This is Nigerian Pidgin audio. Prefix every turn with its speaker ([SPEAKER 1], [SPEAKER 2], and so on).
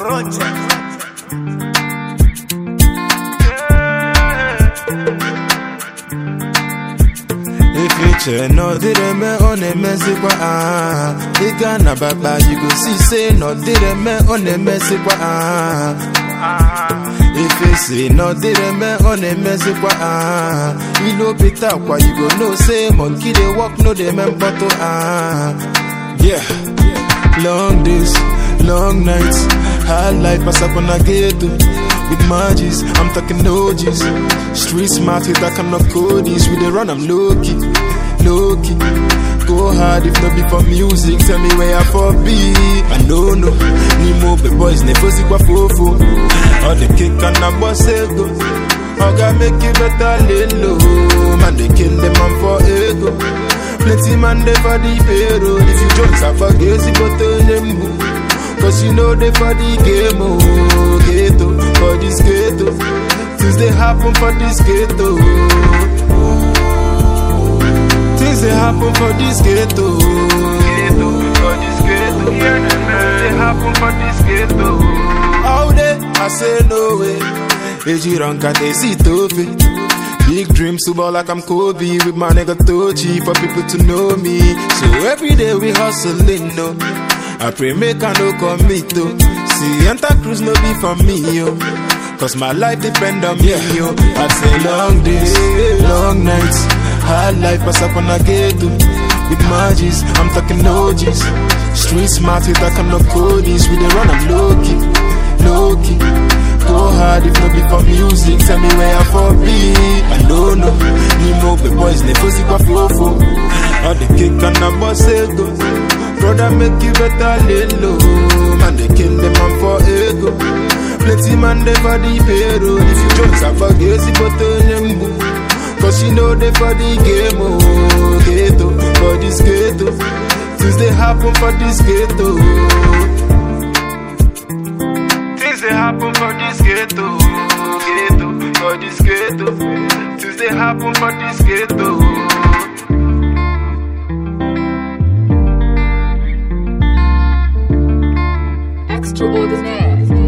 [SPEAKER 1] If no did me on a messy it gonna baba you go see say no did me on a messy if you say no did me on a messy you know better why you go no say monkey they walk no they member to yeah. Long days, long nights, hard life pass up on a ghetto with magis, I'm talking OGs. Street smart hit I cannot code this. We the run, I'm low-key, low-key. Go hard if not be for music. Tell me where I for be. I know no, Nemo the boys never see what fofo. All the kick and the boss go. I gotta make it better lay low. Man they kill them man for ego. Plenty man they for the payroll. If you jokes I forget you but them. Cause you know they for the game, oh, ghetto, for this ghetto. Things they happen for this ghetto. Things they happen for this ghetto. Ghetto, for this ghetto. They happen for this ghetto. All day, I say no way. Eji ranka te si tofe. Big dreams to ball like I'm Kobe. With my nigga Tochi for people to know me. So every day we hustling, no. I pray make I no commit to. See enter cruise no be for me yo. Cause my life depend on me yo. I say long days, long nights, hard life pass up on a ghetto. With magis, I'm talking OGs. Street smart hit I cannot code this. We the run I'm low-key, low-key. Go hard if no be for music. Tell me where I for be. I know no, Nemo the boys never see what fofo. All the kick and the boss go. Brother make you better lay low. Man they kill them man for ego. Plenty man they for the payroll. If you jokes I forget you but them. Cause you know they for the game, oh, ghetto, for this ghetto. Things they happen for this ghetto. Things they happen for this ghetto. Ghetto, for this ghetto. Things they happen for this ghetto.
[SPEAKER 2] Extraordinaire.